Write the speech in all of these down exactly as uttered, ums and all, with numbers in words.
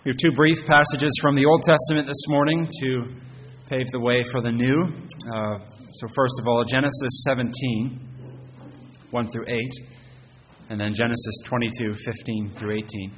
We have two brief passages from the Old Testament this morning to pave the way for the new. Uh, so first of all, Genesis seventeen, one through eight, and then Genesis twenty-two, fifteen through eighteen.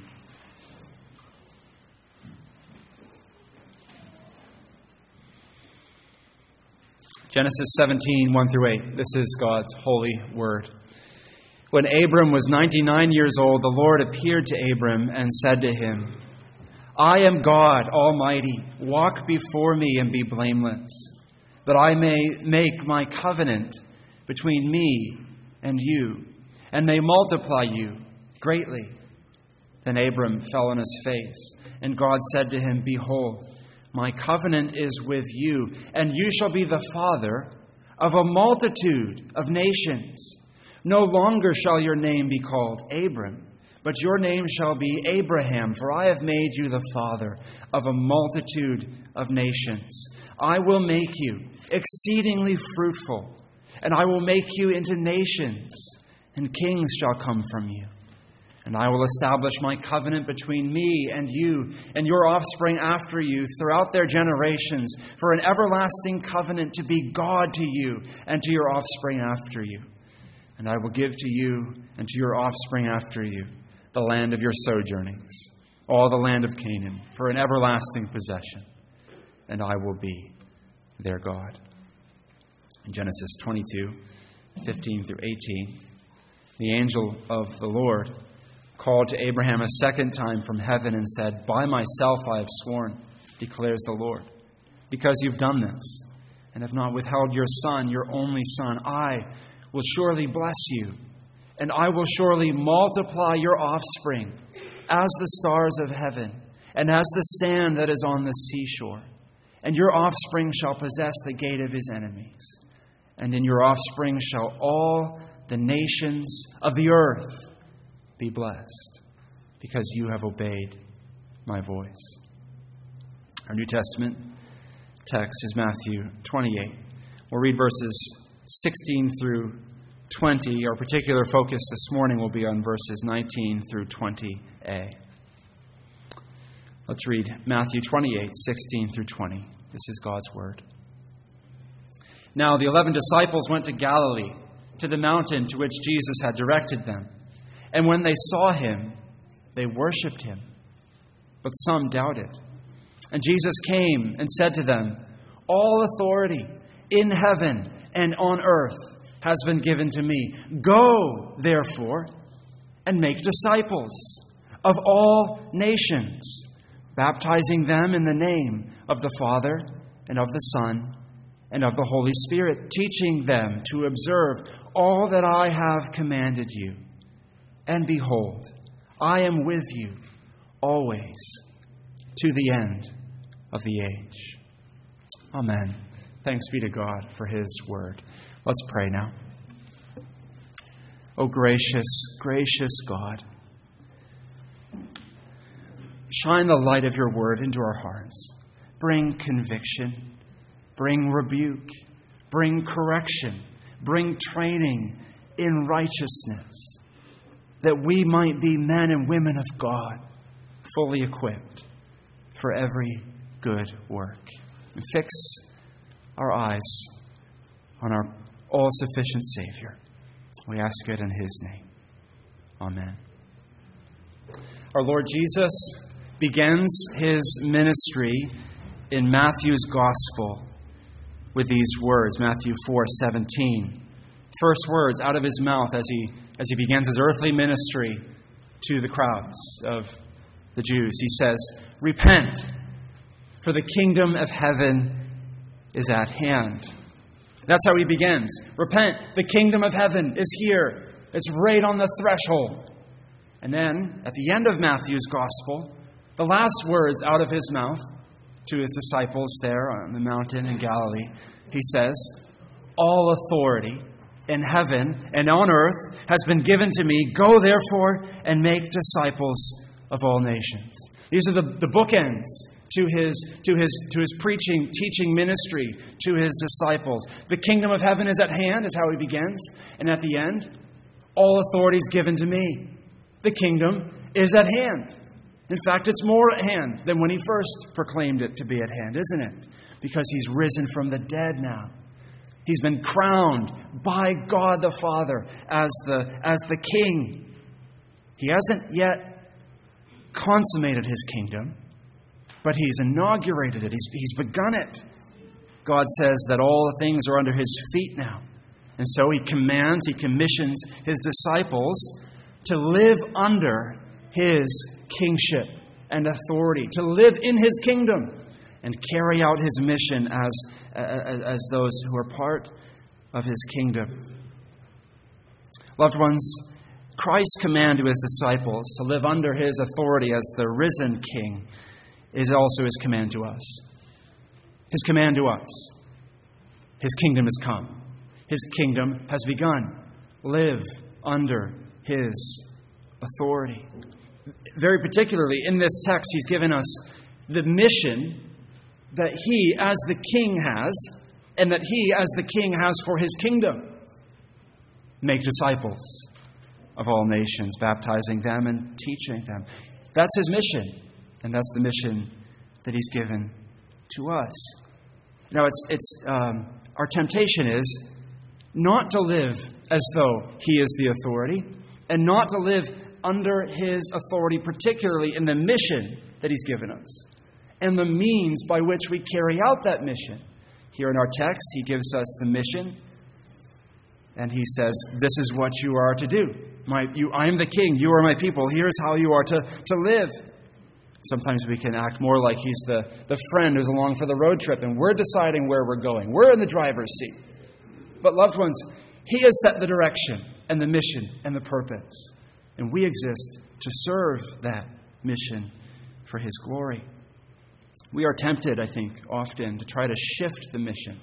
Genesis seventeen, one through eight. This is God's holy word. When Abram was ninety-nine years old, the Lord appeared to Abram and said to him, I am God Almighty. Walk before me and be blameless, that I may make my covenant between me and you, and may multiply you greatly. Then Abram fell on his face, and God said to him, Behold, my covenant is with you, and you shall be the father of a multitude of nations. No longer shall your name be called Abram, but your name shall be Abraham, for I have made you the father of a multitude of nations. I will make you exceedingly fruitful, and I will make you into nations, and kings shall come from you. And I will establish my covenant between me and you and your offspring after you throughout their generations, for an everlasting covenant to be God to you and to your offspring after you. And I will give to you and to your offspring after you the land of your sojournings, all the land of Canaan, for an everlasting possession, and I will be their God. In Genesis twenty-two, fifteen through eighteen, the angel of the Lord called to Abraham a second time from heaven and said, By myself I have sworn, declares the Lord, because you've done this and have not withheld your son, your only son, I will surely bless you. And I will surely multiply your offspring as the stars of heaven and as the sand that is on the seashore. And your offspring shall possess the gate of his enemies. And in your offspring shall all the nations of the earth be blessed, because you have obeyed my voice. Our New Testament text is Matthew twenty-eight. We'll read verses sixteen through twenty. Our particular focus this morning will be on verses nineteen through twenty a. Let's read Matthew twenty-eight, sixteen through twenty. This is God's word. Now the eleven disciples went to Galilee, to the mountain to which Jesus had directed them. And when they saw him, they worshipped him. But some doubted. And Jesus came and said to them, All authority in heaven and on earth has been given to me. Go, therefore, and make disciples of all nations, baptizing them in the name of the Father and of the Son and of the Holy Spirit, teaching them to observe all that I have commanded you. And behold, I am with you always to the end of the age. Amen. Thanks be to God for his word. Let's pray now. O gracious, gracious God, shine the light of your word into our hearts. Bring conviction, bring rebuke, bring correction, bring training in righteousness, that we might be men and women of God, fully equipped for every good work. And fix our eyes on our all-sufficient Savior. We ask it in his name. Amen. Our Lord Jesus begins his ministry in Matthew's Gospel with these words, Matthew four seventeen. First words out of his mouth as he as he begins his earthly ministry to the crowds of the Jews. He says, Repent, for the kingdom of heaven is at hand. That's how he begins. Repent, the kingdom of heaven is here. It's right on the threshold. And then, at the end of Matthew's Gospel, the last words out of his mouth to his disciples there on the mountain in Galilee, he says, All authority in heaven and on earth has been given to me. Go, therefore, and make disciples of all nations. These are the, the bookends to his, to his, to his preaching, teaching ministry to his disciples. The kingdom of heaven is at hand, is how he begins. And at the end, all authority is given to me. The kingdom is at hand. In fact, it's more at hand than when he first proclaimed it to be at hand, isn't it? Because he's risen from the dead now. He's been crowned by God the Father as the, as the King. He hasn't yet consummated his kingdom, but he's inaugurated it. He's, he's begun it. God says that all the things are under his feet now. And so he commands, he commissions his disciples to live under his kingship and authority, to live in his kingdom and carry out his mission as, as, as those who are part of his kingdom. Loved ones, Christ's command to his disciples to live under his authority as the risen King is also his command to us. His command to us. His kingdom has come. His kingdom has begun. Live under his authority. Very particularly in this text, he's given us the mission that he as the King has, and that he as the King has for his kingdom. Make disciples of all nations, baptizing them and teaching them. That's his mission, and that's the mission that he's given to us. Now, it's it's um, our temptation is not to live as though he is the authority, and not to live under his authority, particularly in the mission that he's given us, and the means by which we carry out that mission. Here in our text, he gives us the mission, and he says, this is what you are to do. My, you, I am the King, you are my people, here's how you are to, to live. Sometimes we can act more like he's the, the friend who's along for the road trip, and we're deciding where we're going. We're in the driver's seat. But loved ones, he has set the direction and the mission and the purpose. And we exist to serve that mission for his glory. We are tempted, I think, often to try to shift the mission.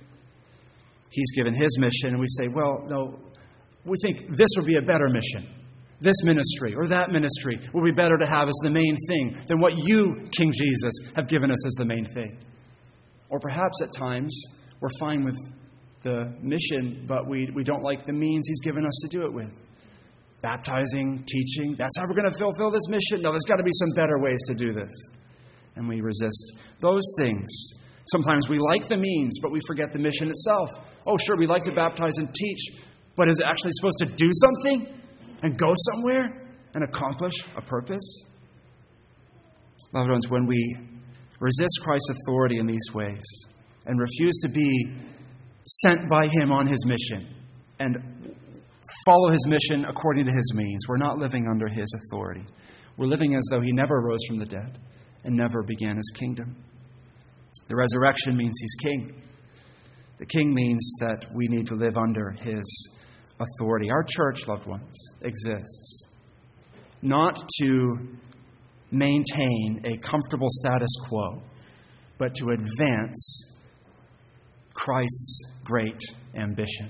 He's given his mission, and we say, well, no, we think this would be a better mission. This ministry or that ministry would be better to have as the main thing than what you, King Jesus, have given us as the main thing. Or perhaps at times we're fine with the mission, but we, we don't like the means he's given us to do it with. Baptizing, teaching, that's how we're going to fulfill this mission? No, there's got to be some better ways to do this. And we resist those things. Sometimes we like the means, but we forget the mission itself. Oh, sure, we like to baptize and teach, but is it actually supposed to do something and go somewhere and accomplish a purpose? Loved ones, when we resist Christ's authority in these ways and refuse to be sent by him on his mission and follow his mission according to his means, we're not living under his authority. We're living as though he never rose from the dead and never began his kingdom. The resurrection means he's king. The king means that we need to live under his authority. Our church, loved ones, exists not to maintain a comfortable status quo, but to advance Christ's great ambition.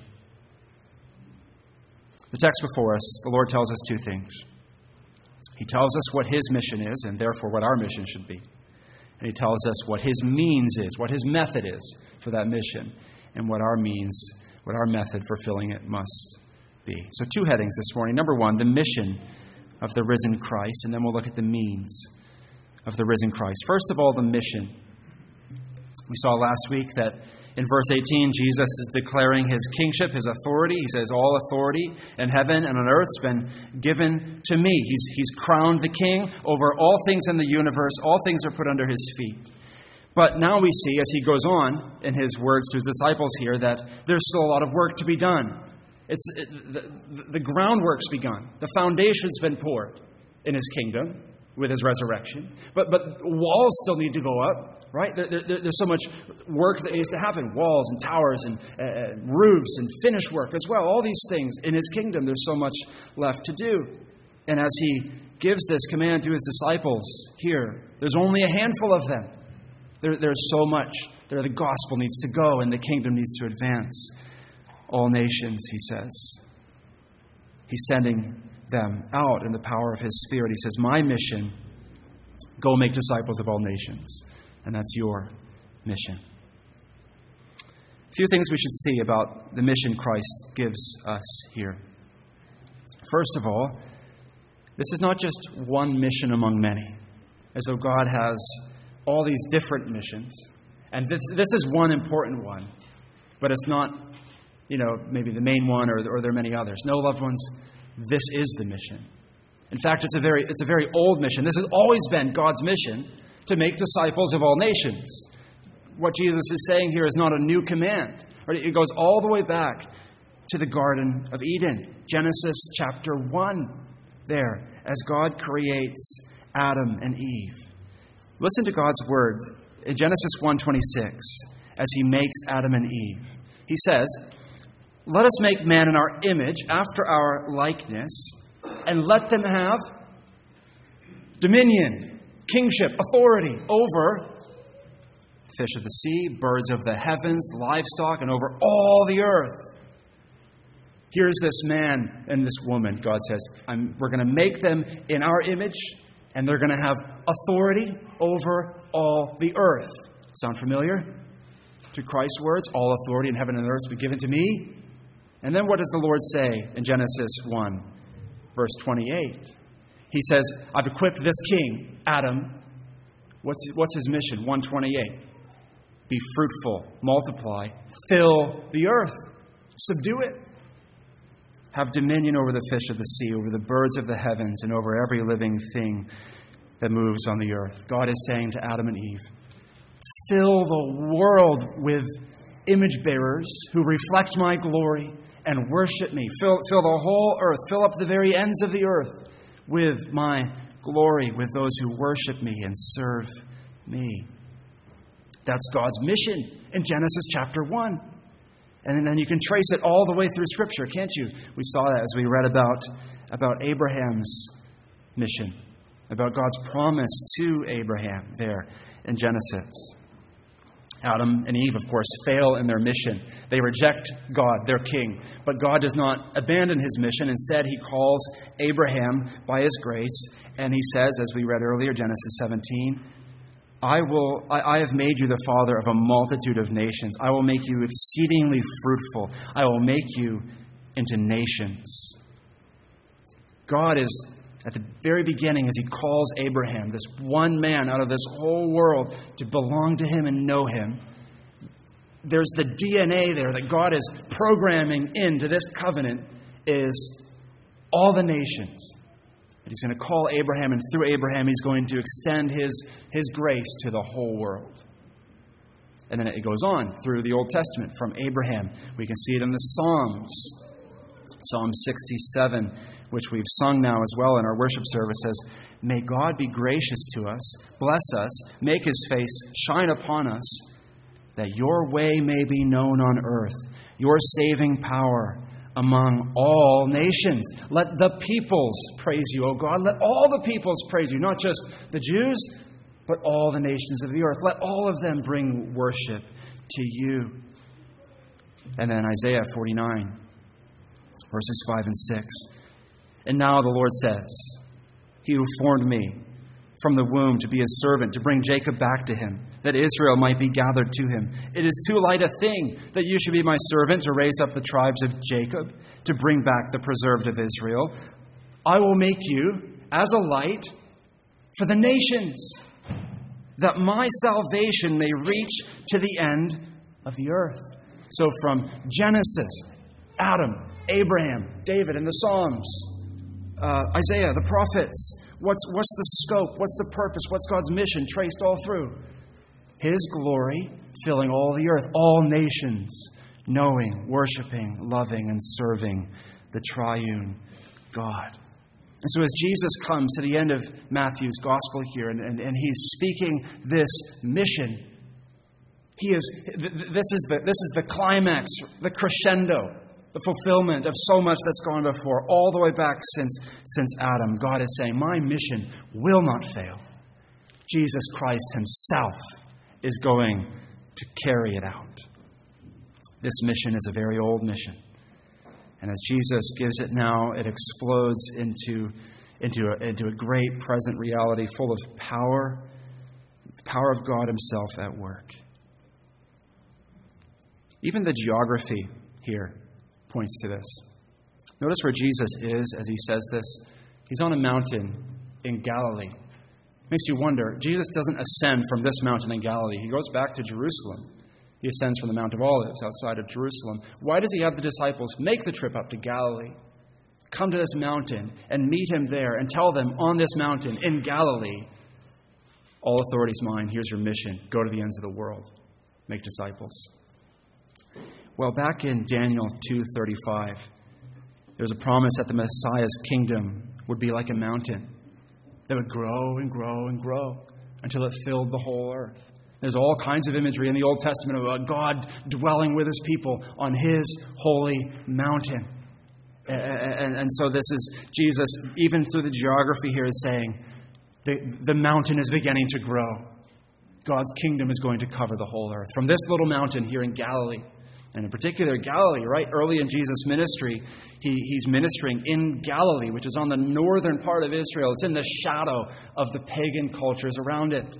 The text before us, the Lord tells us two things. He tells us what his mission is, and therefore what our mission should be. And he tells us what his means is, what his method is for that mission, and what our means, what our method for fulfilling it must be. So two headings this morning. Number one, the mission of the risen Christ, and then we'll look at the means of the risen Christ. First of all, the mission. We saw last week that in verse eighteen, Jesus is declaring his kingship, his authority. He says, all authority in heaven and on earth has been given to me. He's, he's crowned the king over all things in the universe. All things are put under his feet. But now we see, as he goes on in his words to his disciples here, that there's still a lot of work to be done. It's it, the, the groundwork's begun. The foundation's been poured in his kingdom with his resurrection. But but walls still need to go up, right? There, there, there's so much work that needs to happen. Walls and towers and uh, roofs and finish work as well. All these things in his kingdom, there's so much left to do. And as he gives this command to his disciples here, there's only a handful of them. There, there's so much. There the gospel needs to go and the kingdom needs to advance. All nations, he says. He's sending them out in the power of his Spirit. He says, my mission, go make disciples of all nations. And that's your mission. A few things we should see about the mission Christ gives us here. First of all, this is not just one mission among many. as though God has all these different missions. And this, this is one important one, but it's not, you know, maybe the main one, or, or there are many others. No, loved ones, this is the mission. In fact, it's a very it's a very old mission. This has always been God's mission, to make disciples of all nations. What Jesus is saying here is not a new command. It goes all the way back to the Garden of Eden, Genesis chapter one, there, as God creates Adam and Eve. Listen to God's words in Genesis one twenty-six as He makes Adam and Eve. He says, "Let us make man in our image, after our likeness, and let them have dominion, kingship, authority over fish of the sea, birds of the heavens, livestock, and over all the earth." Here's this man and this woman. God says, I'm, we're going to make them in our image, and they're going to have authority over all the earth. Sound familiar? To Christ's words, all authority in heaven and earth will be given to me. And then what does the Lord say in Genesis one, verse twenty-eight? He says, I've equipped this king, Adam. What's, what's his mission? one twenty-eight. Be fruitful, multiply, fill the earth, subdue it. Have dominion over the fish of the sea, over the birds of the heavens, and over every living thing that moves on the earth. God is saying to Adam and Eve, fill the world with image bearers who reflect my glory and worship me. Fill, fill the whole earth, fill up the very ends of the earth with my glory, with those who worship me and serve me. That's God's mission in Genesis chapter one. And then you can trace it all the way through Scripture, can't you? We saw that as we read about, about Abraham's mission, about God's promise to Abraham there in Genesis. Adam and Eve, of course, fail in their mission. They reject God, their king. But God does not abandon His mission. Instead, He calls Abraham by His grace. And He says, as we read earlier, Genesis seventeen, I will. I, I have made you the father of a multitude of nations. I will make you exceedingly fruitful. I will make you into nations. God is, at the very beginning, as He calls Abraham, this one man out of this whole world, to belong to Him and know Him, there's the D N A there that God is programming into this covenant, is all the nations. That He's going to call Abraham, and through Abraham He's going to extend His, His grace to the whole world. And then it goes on through the Old Testament from Abraham. We can see it in the Psalms. Psalm sixty-seven, which we've sung now as well in our worship service, says, may God be gracious to us, bless us, make His face shine upon us, that your way may be known on earth, your saving power among all nations. Let the peoples praise you, O God. Let all the peoples praise you, not just the Jews, but all the nations of the earth. Let all of them bring worship to you. And then Isaiah forty-nine, verses five and six. And now the Lord says, He who formed me from the womb to be His servant, to bring Jacob back to Him, that Israel might be gathered to Him. It is too light a thing that you should be my servant, to raise up the tribes of Jacob, to bring back the preserved of Israel. I will make you as a light for the nations, that my salvation may reach to the end of the earth. So from Genesis, Adam, Abraham, David, and the Psalms, uh, Isaiah, the prophets, what's, what's the scope, what's the purpose, what's God's mission, traced all through? His glory filling all the earth, all nations, knowing, worshiping, loving, and serving the triune God. And so as Jesus comes to the end of Matthew's gospel here, and, and, and He's speaking this mission, He is this is the this is the climax, the crescendo, the fulfillment of so much that's gone before, all the way back since, since Adam. God is saying, my mission will not fail. Jesus Christ Himself is going to carry it out. This mission is a very old mission. And as Jesus gives it now, it explodes into, into, a, into a great present reality full of power, the power of God Himself at work. Even the geography here points to this. Notice where Jesus is as He says this. He's on a mountain in Galilee. Makes you wonder, Jesus doesn't ascend from this mountain in Galilee. He goes back to Jerusalem. He ascends from the Mount of Olives outside of Jerusalem. Why does he have the disciples make the trip up to Galilee? Come to this mountain and meet him there and tell them on this mountain in Galilee, all authority is mine. Here's your mission. Go to the ends of the world. Make disciples. Well, back in Daniel two thirty-five, there's a promise that the Messiah's kingdom would be like a mountain that would grow and grow and grow until it filled the whole earth. There's all kinds of imagery in the Old Testament about God dwelling with his people on his holy mountain. And, and so this is Jesus, even through the geography here, is saying the, the mountain is beginning to grow. God's kingdom is going to cover the whole earth. From this little mountain here in Galilee, and in particular Galilee, right? Early in Jesus' ministry, he, he's ministering in Galilee, which is on the northern part of Israel. It's in the shadow of the pagan cultures around it.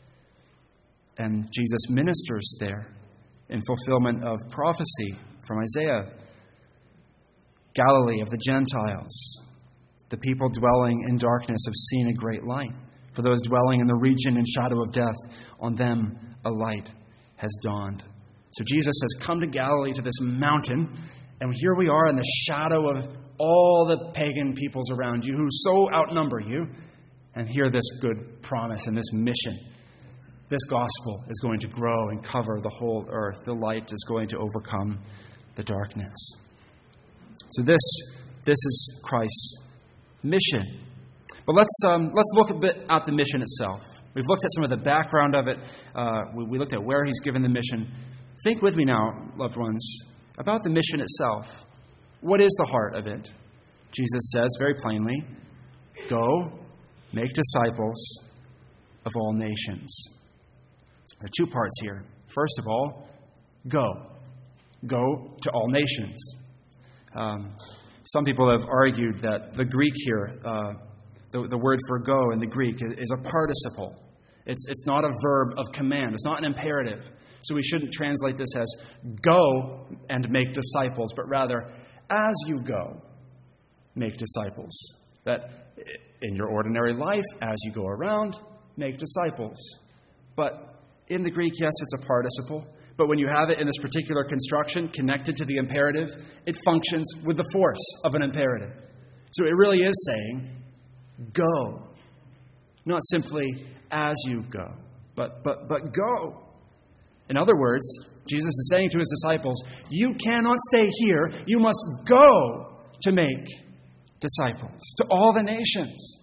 And Jesus ministers there in fulfillment of prophecy from Isaiah. Galilee of the Gentiles. The people dwelling in darkness have seen a great light. For those dwelling in the region and shadow of death, on them a light has dawned. So Jesus has come to Galilee, to this mountain, and here we are in the shadow of all the pagan peoples around you who so outnumber you, and hear this good promise and this mission. This gospel is going to grow and cover the whole earth. The light is going to overcome the darkness. So this, this is Christ's mission. But let's um, let's look a bit at the mission itself. We've looked at some of the background of it. Uh, we, we looked at where he's given the mission. Think with me now, loved ones, about the mission itself. What is the heart of it? Jesus says very plainly, go, make disciples of all nations. There are two parts here. First of all, go. Go to all nations. Um, some people have argued that the Greek here, uh, the, the word for go in the Greek, is a participle. It's, it's not a verb of command. It's not an imperative. So we shouldn't translate this as go and make disciples, but rather, as you go, make disciples. That in your ordinary life, as you go around, make disciples. But in the Greek, yes, it's a participle. But when you have it in this particular construction connected to the imperative, it functions with the force of an imperative. So it really is saying, go. Not simply as you go, but but but go. In other words, Jesus is saying to his disciples, you cannot stay here. You must go to make disciples to all the nations.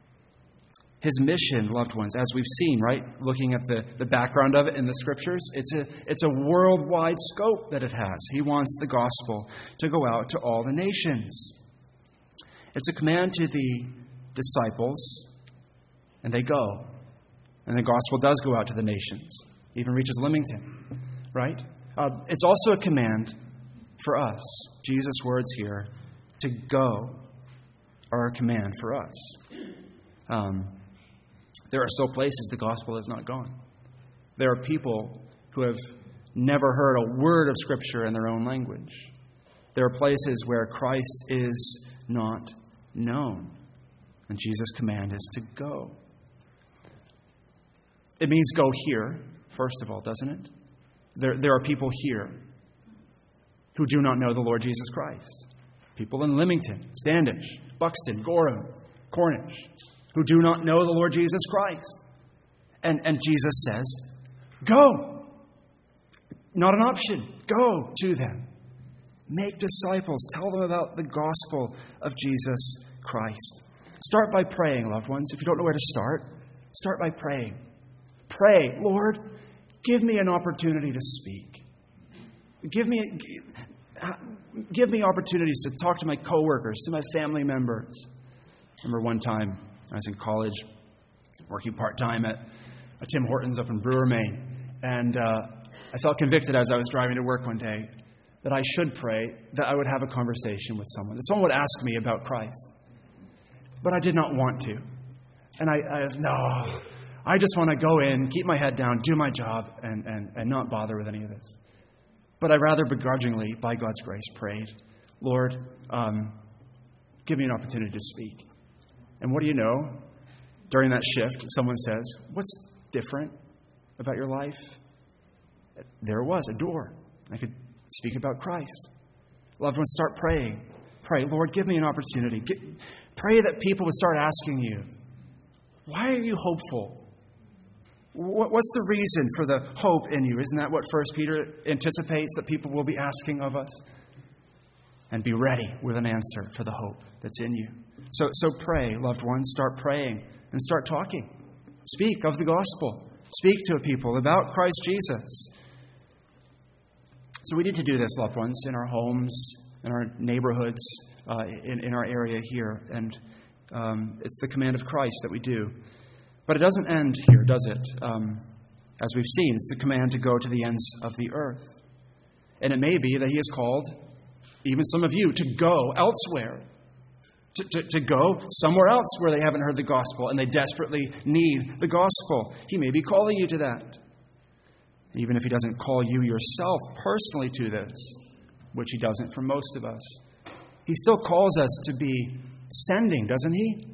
His mission, loved ones, as we've seen, right, looking at the, the background of it in the Scriptures, it's a, it's a worldwide scope that it has. He wants the gospel to go out to all the nations. It's a command to the disciples, and they go. And the gospel does go out to the nations, even reaches Leamington, right? Uh, it's also a command for us. Jesus' words here, to go, are a command for us. Um, there are still places the gospel has not gone. There are people who have never heard a word of Scripture in their own language. There are places where Christ is not known. And Jesus' command is to go. It means go here, first of all, doesn't it? There, there are people here who do not know the Lord Jesus Christ. People in Leamington, Standish, Buxton, Gorham, Cornish, who do not know the Lord Jesus Christ. And, and Jesus says, go. Not an option. Go to them. Make disciples. Tell them about the gospel of Jesus Christ. Start by praying, loved ones. If you don't know where to start, start by praying. Pray, Lord, give me an opportunity to speak. Give me, give me opportunities to talk to my coworkers, to my family members. I remember one time I was in college, working part-time at a Tim Hortons up in Brewer, Maine. And uh, I felt convicted as I was driving to work one day that I should pray that I would have a conversation with someone, that someone would ask me about Christ. But I did not want to. And I, I was, no, I just want to go in, keep my head down, do my job, and, and, and not bother with any of this. But I rather begrudgingly, by God's grace, prayed, Lord, um, give me an opportunity to speak. And what do you know? during that shift, someone says, what's different about your life? There it was, a door. I could speak about Christ. Loved ones, start praying. Pray, Lord, give me an opportunity. Get, pray that people would start asking you, why are you hopeful? What, what's the reason for the hope in you? Isn't that what First Peter anticipates that people will be asking of us? And be ready with an answer for the hope that's in you. So, so pray, loved ones. Start praying and start talking. Speak of the gospel. Speak to people about Christ Jesus. So we need to do this, loved ones, in our homes, in our neighborhoods, uh, in, in our area here. And um, it's the command of Christ that we do. But it doesn't end here, does it? Um, as we've seen, it's the command to go to the ends of the earth. And it may be that He has called even some of you to go elsewhere. To, to, to go somewhere else where they haven't heard the gospel and they desperately need the gospel. He may be calling you to that. Even if He doesn't call you yourself personally to this, which He doesn't for most of us. He still calls us to be sending, doesn't He?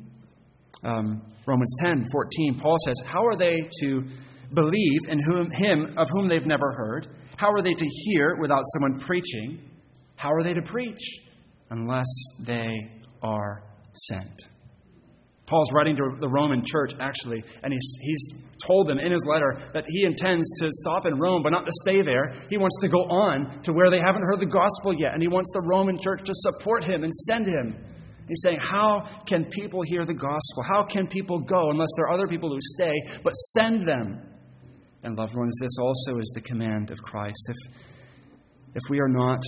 Um, Romans ten fourteen, Paul says, how are they to believe in whom, Him of whom they've never heard? How are they to hear without someone preaching? How are they to preach unless they are sent? Paul's writing to the Roman church, actually, and he's, he's told them in his letter that he intends to stop in Rome, but not to stay there. He wants to go on to where they haven't heard the gospel yet, and he wants the Roman church to support him and send him. He's saying, how can people hear the gospel? How can people go unless there are other people who stay, but send them? And loved ones, this also is the command of Christ. If, if we are not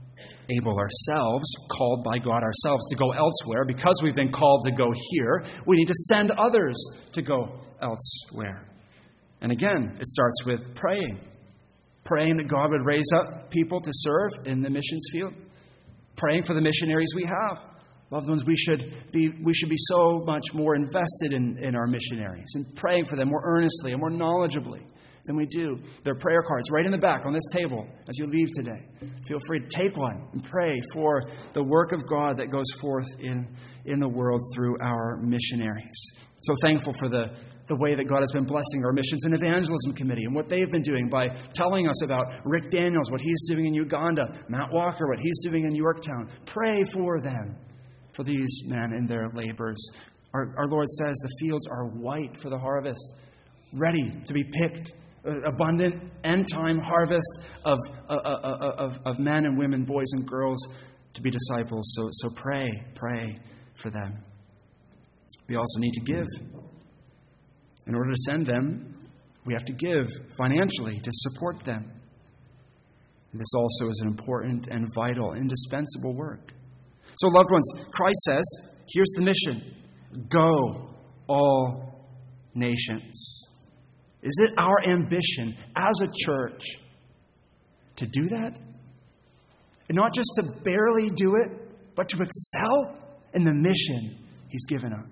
able ourselves, called by God ourselves to go elsewhere, because we've been called to go here, we need to send others to go elsewhere. And again, it starts with praying. Praying that God would raise up people to serve in the missions field. Praying for the missionaries we have. Loved ones, we should be we should be so much more invested in, in our missionaries and praying for them more earnestly and more knowledgeably than we do. There are prayer cards right in the back on this table as you leave today. Feel free to take one and pray for the work of God that goes forth in, in the world through our missionaries. So thankful for the, the way that God has been blessing our Missions and Evangelism Committee and what they've been doing by telling us about Rick Daniels, what he's doing in Uganda, Matt Walker, what he's doing in Yorktown. Pray for them, for these men in their labors. Our, our Lord says the fields are white for the harvest, ready to be picked. Abundant end-time harvest of, uh, uh, of, of men and women, boys and girls to be disciples. So, so pray, pray for them. We also need to give. In order to send them, we have to give financially to support them. This also is an important and vital, indispensable work. So, loved ones, Christ says, here's the mission. Go, all nations. Is it our ambition as a church to do that? And not just to barely do it, but to excel in the mission He's given us.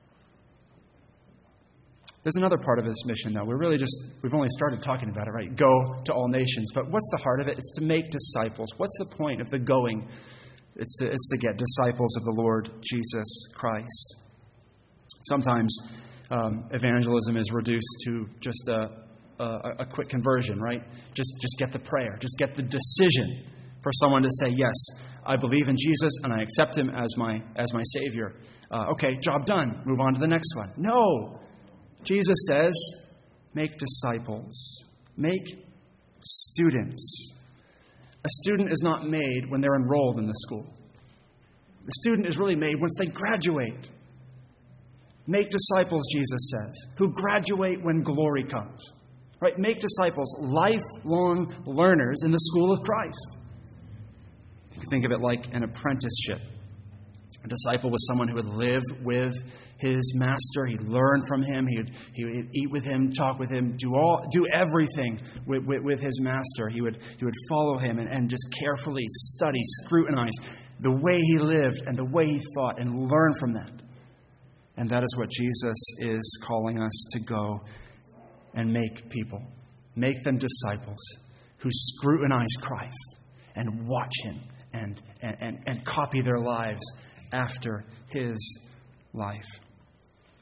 There's another part of this mission, though. We're really just, we've only started talking about it, right? Go to all nations. But what's the heart of it? It's to make disciples. What's the point of the going? It's to, it's to get disciples of the Lord Jesus Christ. Sometimes Um, evangelism is reduced to just a, a, a quick conversion, right? Just just get the prayer. Just get the decision for someone to say, yes, I believe in Jesus and I accept Him as my as my Savior. Uh, okay, job done. Move on to the next one. No. Jesus says, make disciples. Make students. A student is not made when they're enrolled in the school. The student is really made once they graduate. Make disciples, Jesus says, who graduate when glory comes. Right? Make disciples, lifelong learners in the school of Christ. You can think of it like an apprenticeship. A disciple was someone who would live with his master. He'd learn from him. He would, he would eat with him, talk with him, do all, do everything with, with, with his master. He would, he would follow him and, and just carefully study, scrutinize the way he lived and the way he thought and learn from that. And that is what Jesus is calling us to go and make people. Make them disciples who scrutinize Christ and watch Him and, and, and, and copy their lives after His life.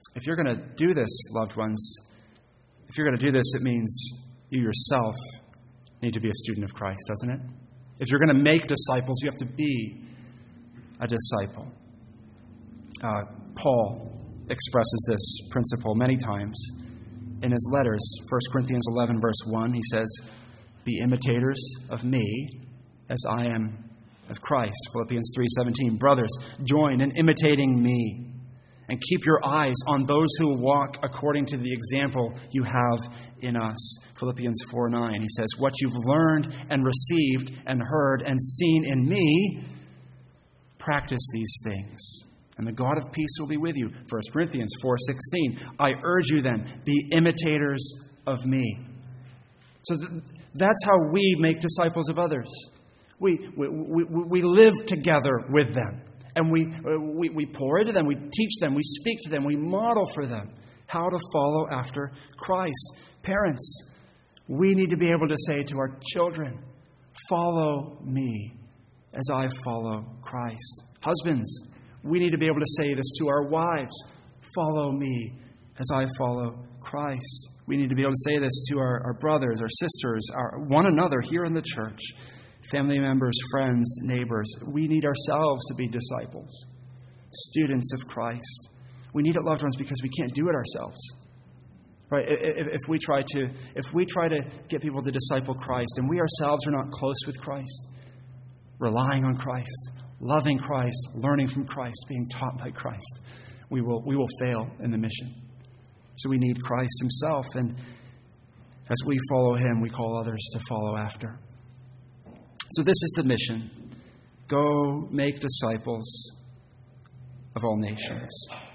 If you're going to do this, loved ones, if you're going to do this, it means you yourself need to be a student of Christ, doesn't it? If you're going to make disciples, you have to be a disciple. Uh, Paul expresses this principle many times in his letters. First Corinthians eleven, verse one, he says, "Be imitators of me as I am of Christ." Philippians three seventeen, "Brothers, join in imitating me and keep your eyes on those who walk according to the example you have in us." Philippians four nine, he says, "What you've learned and received and heard and seen in me, practice these things, and the God of peace will be with you." First Corinthians four sixteen, "I urge you then, be imitators of me." So th- that's how we make disciples of others. We, we, we, we live together with them. And we, we, we pour into them, we teach them, we speak to them, we model for them how to follow after Christ. Parents, we need to be able to say to our children, "Follow me as I follow Christ." Husbands, we need to be able to say this to our wives, "Follow me as I follow Christ." We need to be able to say this to our, our brothers, our sisters, our, one another here in the church. Family members, friends, neighbors. We need ourselves to be disciples, students of Christ. We need it, loved ones, because we can't do it ourselves. Right? If, if we try to, if we try to get people to disciple Christ, and we ourselves are not close with Christ, relying on Christ, loving Christ, learning from Christ, being taught by Christ, we will we will fail in the mission. So we need Christ Himself, and as we follow Him, we call others to follow after. So this is the mission. Go make disciples of all nations.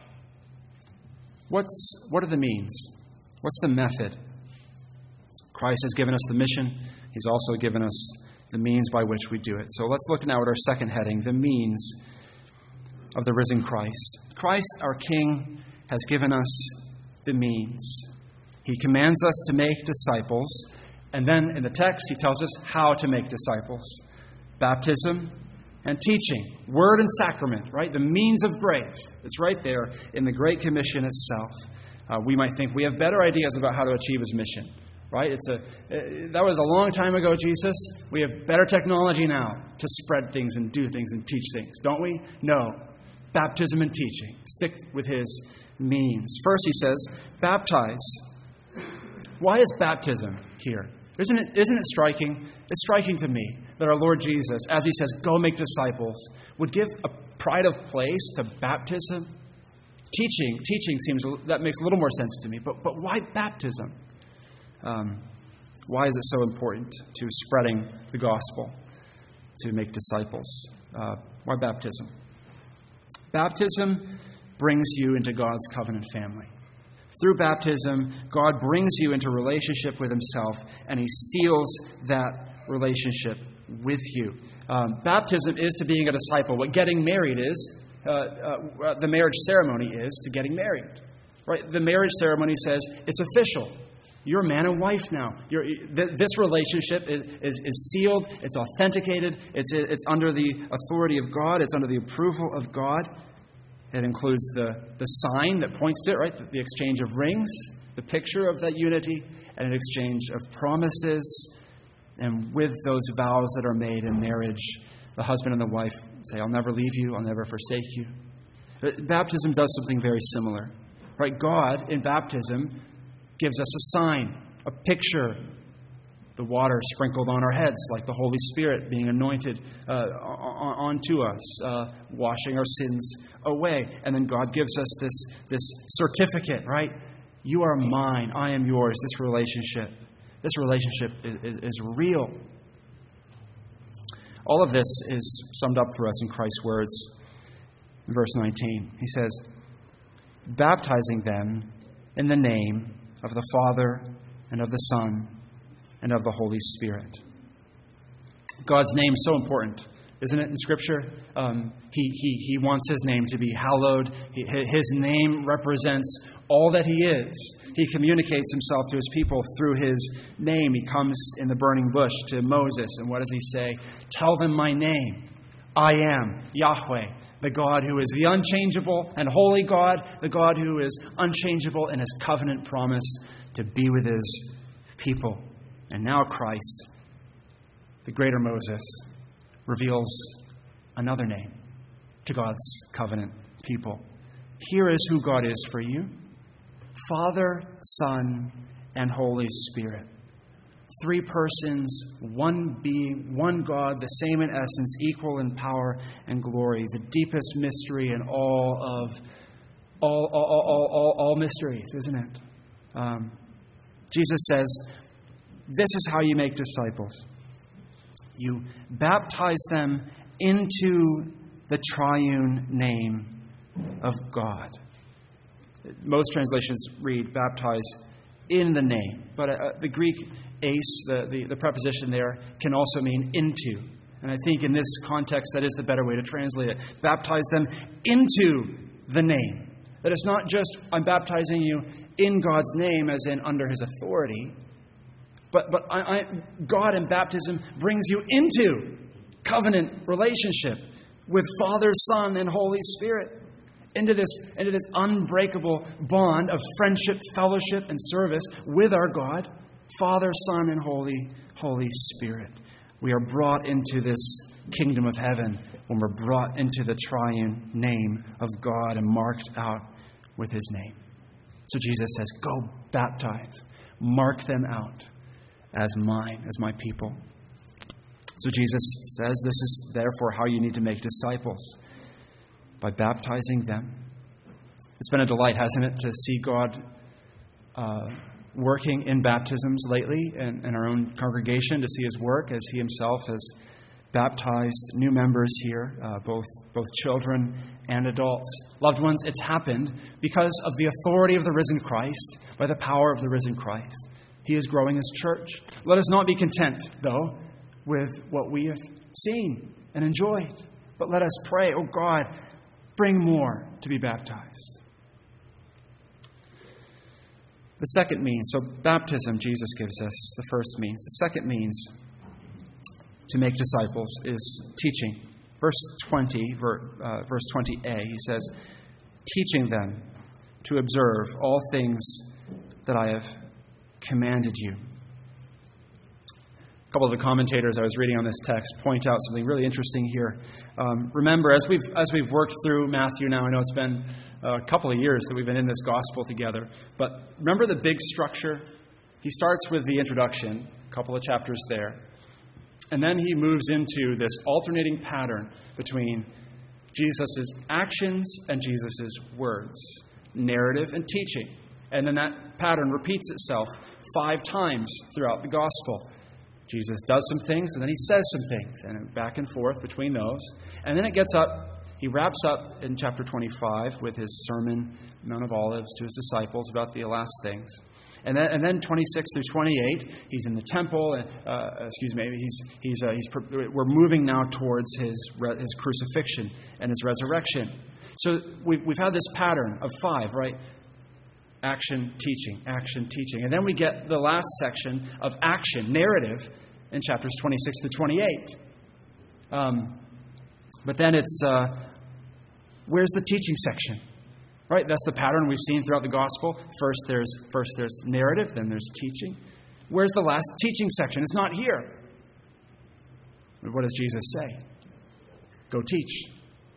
What's, what are the means? What's the method? Christ has given us the mission. He's also given us the means by which we do it. So let's look now at our second heading, the means of the risen Christ. Christ, our King, has given us the means. He commands us to make disciples. And then in the text, he tells us how to make disciples. Baptism and teaching. Word and sacrament, right? The means of grace. It's right there in the Great Commission itself. Uh, we might think we have better ideas about how to achieve His mission, right? It's a uh, that was a long time ago, Jesus. We have better technology now to spread things and do things and teach things, don't we? No. Baptism and teaching. Stick with His means. First, he says, baptize. Why is baptism here? Isn't it, isn't it striking? It's striking to me that our Lord Jesus, as He says, go make disciples, would give a pride of place to baptism. Teaching, teaching seems, that makes a little more sense to me. But but why baptism? Um, why is it so important to spreading the gospel, to make disciples? Uh, why baptism? Baptism brings you into God's covenant family. Through baptism, God brings you into relationship with Himself, and He seals that relationship with you. Um, baptism is to being a disciple what getting married is, uh, uh, the marriage ceremony is to getting married. Right? The marriage ceremony says it's official. You're man and wife now. You're, th- this relationship is, is, is sealed. It's authenticated. It's, it's under the authority of God. It's under the approval of God. It includes the, the sign that points to it, right? The exchange of rings, the picture of that unity, and an exchange of promises. And with those vows that are made in marriage, the husband and the wife say, I'll never leave you, I'll never forsake you. But baptism does something very similar. Right? God, in baptism, gives us a sign, a picture. The water sprinkled on our heads, like the Holy Spirit being anointed uh, onto us, uh, washing our sins away. And then God gives us this, this certificate, right? You are mine, I am yours, this relationship. This relationship is, is, is real. All of this is summed up for us in Christ's words in verse nineteen. He says, baptizing them in the name of the Father and of the Son and of the Holy Spirit. God's name is so important, isn't it, in Scripture? Um, he, he, he wants His name to be hallowed. He, His name represents all that He is. He communicates Himself to His people through His name. He comes in the burning bush to Moses, and what does He say? Tell them my name. I am Yahweh. The God who is the unchangeable and holy God, the God who is unchangeable in his covenant promise to be with his people. And now Christ, the greater Moses, reveals another name to God's covenant people. Here is who God is for you: Father, Son, and Holy Spirit. Three persons, one being, one God, the same in essence, equal in power and glory. The deepest mystery in all of all, all, all, all, all mysteries, isn't it? Um, Jesus says, this is how you make disciples. You baptize them into the triune name of God. Most translations read baptize in the name. But uh, the Greek ace, the, the, the preposition there, can also mean into. And I think in this context, that is the better way to translate it. Baptize them into the name. That it's not just, I'm baptizing you in God's name, as in under his authority. But, but I, I, God in baptism brings you into covenant relationship with Father, Son, and Holy Spirit. Into this, into this unbreakable bond of friendship, fellowship, and service with our God, Father, Son, and Holy, Holy Spirit. We are brought into this kingdom of heaven when we're brought into the triune name of God and marked out with his name. So Jesus says, go baptize, mark them out as mine, as my people. So Jesus says this is therefore how you need to make disciples, by baptizing them. It's been a delight, hasn't it, to see God uh, working in baptisms lately in, in our own congregation, to see his work as he himself has baptized new members here, uh, both, both children and adults. Loved ones, it's happened because of the authority of the risen Christ, by the power of the risen Christ. He is growing his church. Let us not be content, though, with what we have seen and enjoyed, but let us pray, oh God, bring more to be baptized. The second means, so baptism, Jesus gives us the first means. The second means to make disciples is teaching. Verse twenty, uh, verse twenty a, he says, teaching them to observe all things that I have commanded you. A couple of the commentators I was reading on this text point out something really interesting here. Um, remember, as we've as we've worked through Matthew now, I know it's been a couple of years that we've been in this gospel together, but remember the big structure? He starts with the introduction, a couple of chapters there, and then he moves into this alternating pattern between Jesus' actions and Jesus' words, narrative and teaching. And then that pattern repeats itself five times throughout the gospel. Jesus does some things, and then he says some things, and back and forth between those. And then it gets up, he wraps up in chapter twenty-five with his sermon, Mount of Olives, to his disciples about the last things. And then, and then twenty-six through twenty-eight, he's in the temple. And, uh, excuse me, he's he's uh, he's. We're moving now towards his his crucifixion and his resurrection. So we've we've had this pattern of five, right? Action, teaching, action, teaching. And then we get the last section of action, narrative, in chapters twenty-six to twenty-eight. Um, but then it's, uh, where's the teaching section? Right? That's the pattern we've seen throughout the gospel. First there's, first there's narrative, then there's teaching. Where's the last teaching section? It's not here. But what does Jesus say? Go teach.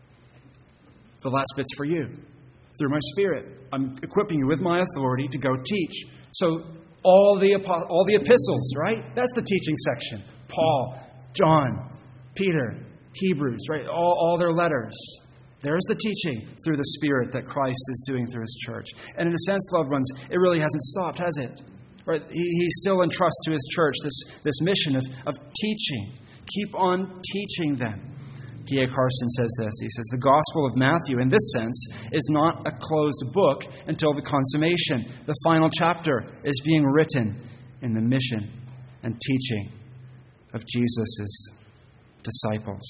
The last bit's for you. Through my Spirit, I'm equipping you with my authority to go teach. So all the all the epistles, right? That's the teaching section. Paul, John, Peter, Hebrews, right? All, all their letters. There's the teaching through the Spirit that Christ is doing through his church. And in a sense, loved ones, it really hasn't stopped, has it? Right? He, he still entrusts to his church this, this mission of, of teaching. Keep on teaching them. D A Carson says this. He says, the Gospel of Matthew, in this sense, is not a closed book until the consummation. The final chapter is being written in the mission and teaching of Jesus' disciples.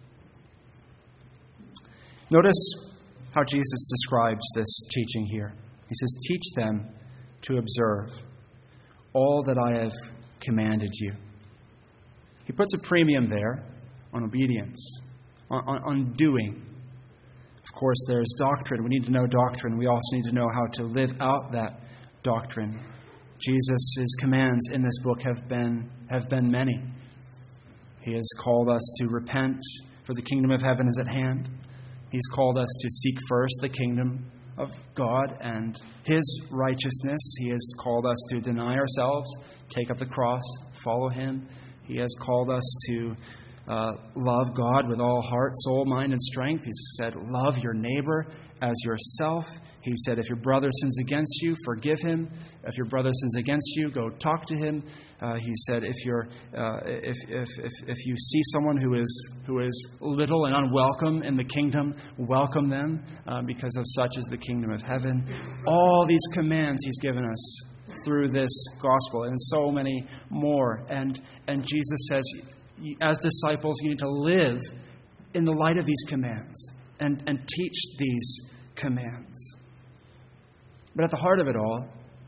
Notice how Jesus describes this teaching here. He says, teach them to observe all that I have commanded you. He puts a premium there on obedience. On, on doing. Of course, there's doctrine. We need to know doctrine. We also need to know how to live out that doctrine. Jesus' commands in this book have been, have been many. He has called us to repent, for the kingdom of heaven is at hand. He's called us to seek first the kingdom of God and His righteousness. He has called us to deny ourselves, take up the cross, follow Him. He has called us to uh, love God with all heart, soul, mind, and strength. He said, love your neighbor as yourself. He said, if your brother sins against you, forgive him. If your brother sins against you, go talk to him. Uh, he said, if you're, uh, if, if if if you see someone who is who is little and unwelcome in the kingdom, welcome them, uh, because of such is the kingdom of heaven. All these commands He's given us through this gospel, and so many more. And and Jesus says, as disciples, you need to live in the light of these commands and and teach these commands. But at the heart of it all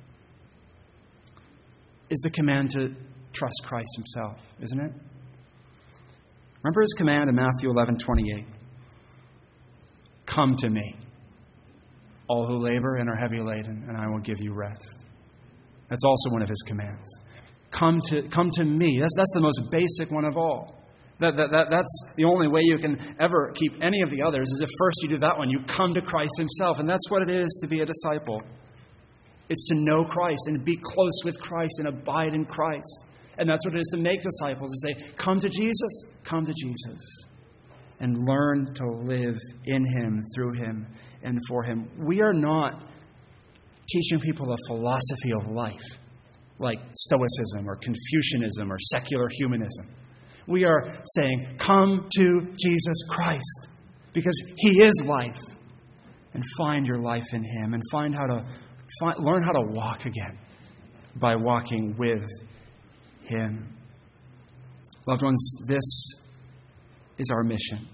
is the command to trust Christ Himself, isn't it? Remember His command in Matthew eleven twenty-eight. Come to me, all who labor and are heavy laden, and I will give you rest. That's also one of His commands. Come to come to me. That's that's the most basic one of all. That, that, that, that's the only way you can ever keep any of the others, is if first you do that one, you come to Christ Himself. And that's what it is to be a disciple. It's to know Christ and be close with Christ and abide in Christ. And that's what it is to make disciples, to say, come to Jesus, come to Jesus. And learn to live in Him, through Him, and for Him. We are not teaching people a philosophy of life, like Stoicism or Confucianism or secular humanism. We are saying, come to Jesus Christ, because He is life. And find your life in Him, and find how to find, learn how to walk again by walking with Him. Loved ones, this is our mission.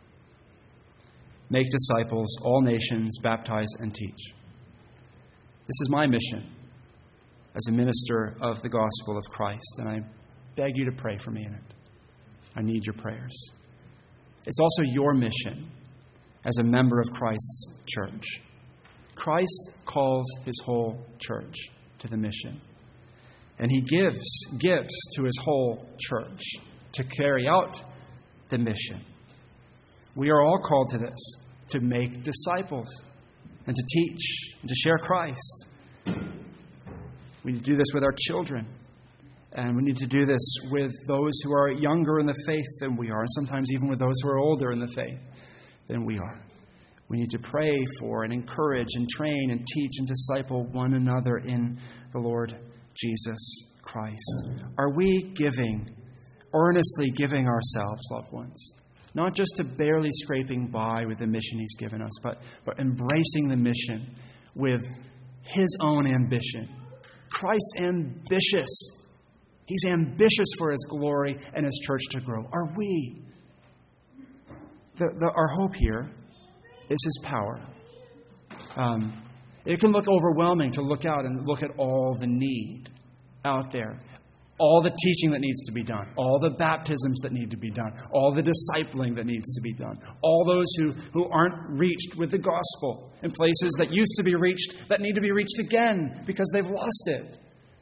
Make disciples, all nations, baptize and teach. This is my mission as a minister of the gospel of Christ, and I beg you to pray for me in it. I need your prayers. It's also your mission as a member of Christ's church. Christ calls His whole church to the mission. And He gives gifts to His whole church to carry out the mission. We are all called to this, to make disciples and to teach and to share Christ. We need to do this with our children. And we need to do this with those who are younger in the faith than we are, and sometimes even with those who are older in the faith than we are. We need to pray for and encourage and train and teach and disciple one another in the Lord Jesus Christ. Are we giving, earnestly giving ourselves, loved ones, not just to barely scraping by with the mission He's given us, but, but embracing the mission with His own ambition? Christ's ambitious. He's ambitious for His glory and His church to grow. Are we? The, the, our hope here is His power. Um, it can look overwhelming to look out and look at all the need out there. All the teaching that needs to be done. All the baptisms that need to be done. All the discipling that needs to be done. All those who, who aren't reached with the gospel in places that used to be reached that need to be reached again because they've lost it.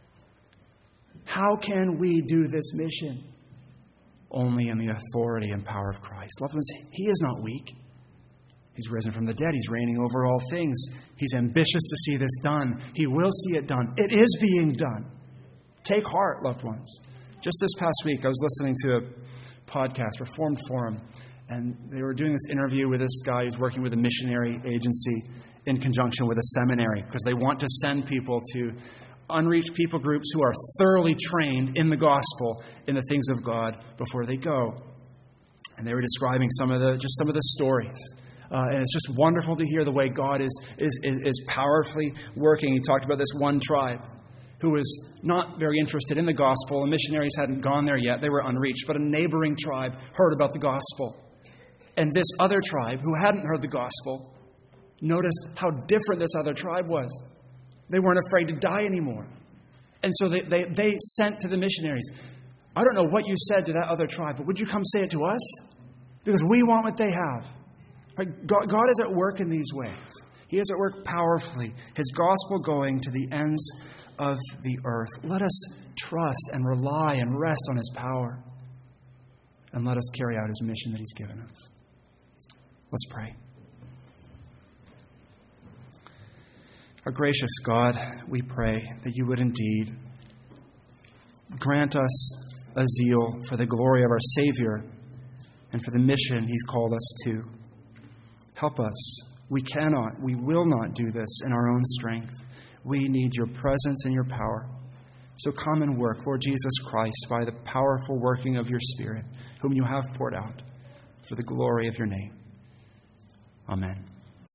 How can we do this mission? Only in the authority and power of Christ. Loved ones, He is not weak. He's risen from the dead. He's reigning over all things. He's ambitious to see this done. He will see it done. It is being done. Take heart, loved ones. Just this past week, I was listening to a podcast, Reformed Forum, and they were doing this interview with this guy who's working with a missionary agency in conjunction with a seminary, because they want to send people to unreached people groups who are thoroughly trained in the gospel, in the things of God, before they go. And they were describing some of the just some of the stories. Uh, and it's just wonderful to hear the way God is, is, is, is powerfully working. He talked about this one tribe who was not very interested in the gospel. The missionaries hadn't gone there yet. They were unreached. But a neighboring tribe heard about the gospel. And this other tribe, who hadn't heard the gospel, noticed how different this other tribe was. They weren't afraid to die anymore. And so they, they, they sent to the missionaries, I don't know what you said to that other tribe, but would you come say it to us? Because we want what they have. Right? God, God is at work in these ways. He is at work powerfully, His gospel going to the ends of the earth. Let us trust and rely and rest on His power. And let us carry out His mission that He's given us. Let's pray. Our gracious God, we pray that You would indeed grant us a zeal for the glory of our Savior and for the mission He's called us to. Help us. We cannot, we will not do this in our own strength. We need Your presence and Your power. So come and work, Lord Jesus Christ, by the powerful working of Your Spirit, whom You have poured out, for the glory of Your name. Amen.